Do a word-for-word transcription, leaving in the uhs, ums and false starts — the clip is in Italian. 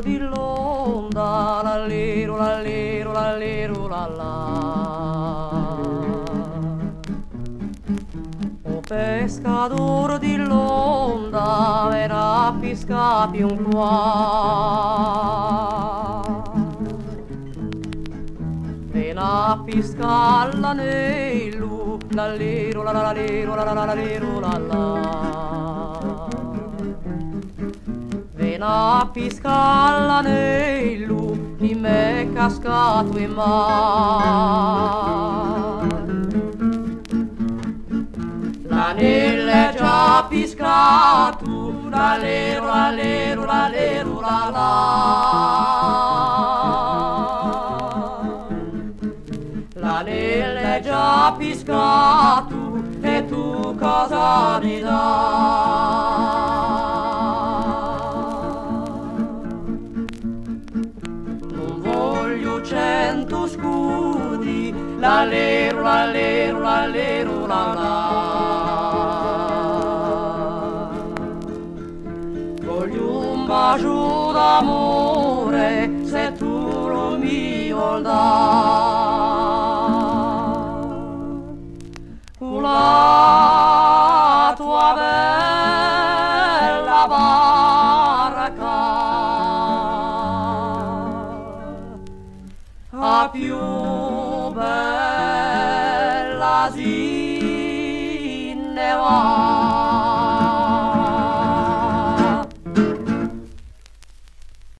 di l'onda, l'allero, l'allero, l'allero, l'allà. O pescador di l'onda, verrà a pescarti un qua. Ven a pescar l'anello, l'allero, l'allero, l'allero, l'allà. Ven a pescar l'anello, che m'è cascato in mar. L'anello è già pescato, l'allero, l'allero, l'allero, l'allà. L'anello è già pescato, e tu cosa mi dai? Cento scudi, l'allero, l'allero, l'allero, l'allà. Voglio un bacio d'amore, se tu lo mi vuol dare. Con la tua bella barca a più bella si ne va.